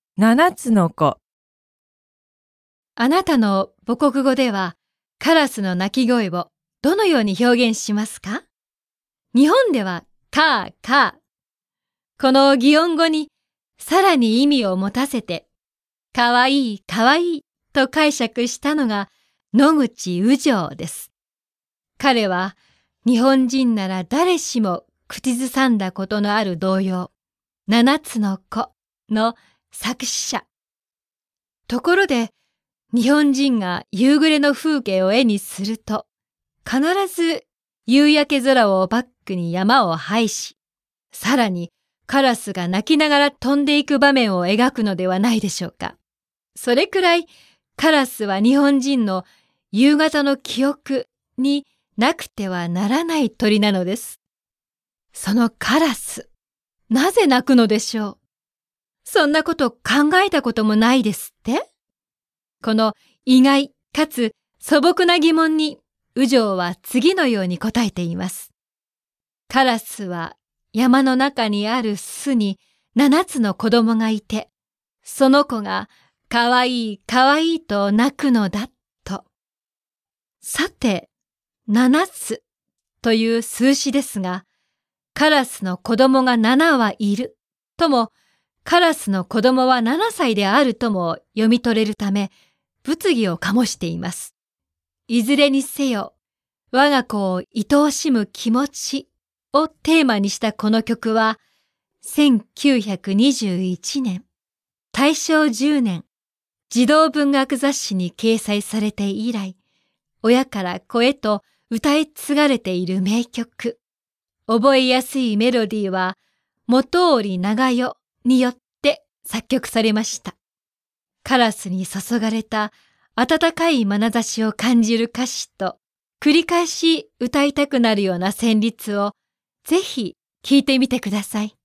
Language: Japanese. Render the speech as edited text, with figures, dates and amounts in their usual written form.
七つの子。 あなたの母国語ではカラスの鳴き声をどのように表現しますか？日本ではカーカー。この擬音語にさらに意味を持たせて、かわいいかわいいと解釈したのが野口雨情です。彼は日本人なら誰しも口ずさんだことのある童謡、七つの子の作詞者。ところで、日本人が夕暮れの風景を絵にすると、必ず夕焼け空をバックに山を配し、さらにカラスが鳴きながら飛んでいく場面を描くのではないでしょうか。それくらいカラスは日本人の夕方の記憶になくてはならない鳥なのです。そのカラス、なぜ鳴くのでしょう。そんなこと考えたこともないですって？この意外かつ素朴な疑問に雨情は次のように答えています。カラスは山の中にある巣に7つの子供がいて、その子がかわいいかわいいと鳴くのだと。さて、7つという数詞ですが、カラスの子供が7はいるとも、カラスの子供は7歳であるとも読み取れるため、物議を醸しています。いずれにせよ、我が子を愛おしむ気持ちをテーマにしたこの曲は、1921年、大正10年、児童文学雑誌に掲載されて以来、親から子へと歌い継がれている名曲。覚えやすいメロディーは、本居長代によって作曲されました。カラスに注がれた温かい眼差しを感じる歌詞と、繰り返し歌いたくなるような旋律をぜひ聴いてみてください。